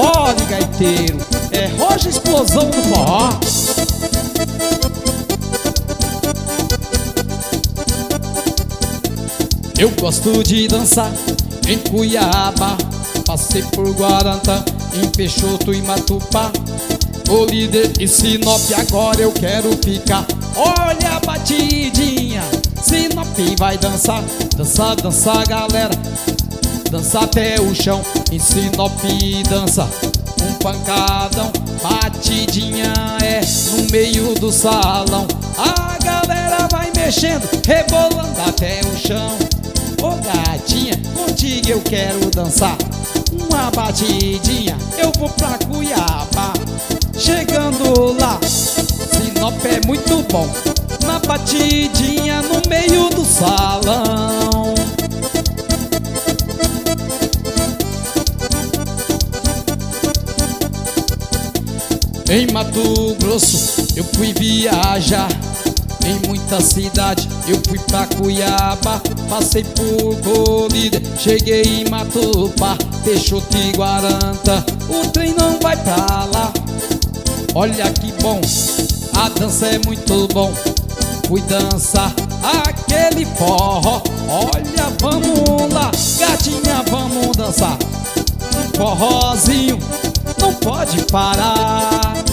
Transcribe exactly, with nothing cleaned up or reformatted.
Pode, gaiteiro, é roja explosão do forró. Eu gosto de dançar em Cuiabá, passei por Guarantã, em Peixoto e Matupá, Colíder e Sinop, agora eu quero ficar. Olha a batidinha, Sinop vai dançar, dança, dança galera, dança até o chão. Em Sinop dança um pancadão, batidinha é no meio do salão. A galera vai mexendo, rebolando até o chão. Ô gatinha, contigo eu quero dançar uma batidinha, eu vou pra Cuiabá. Chegando lá, Sinop é muito bom, na batidinha no meio do salão. Em Mato Grosso eu fui viajar, em muita cidade eu fui pra Cuiabá, passei por Colíder, cheguei em Matupá, Peixoto e Guarantã, o trem não vai pra lá. Olha que bom, a dança é muito bom, fui dançar aquele forró. Olha, vamos lá, gatinha, vamos dançar um forrozinho, não pode parar.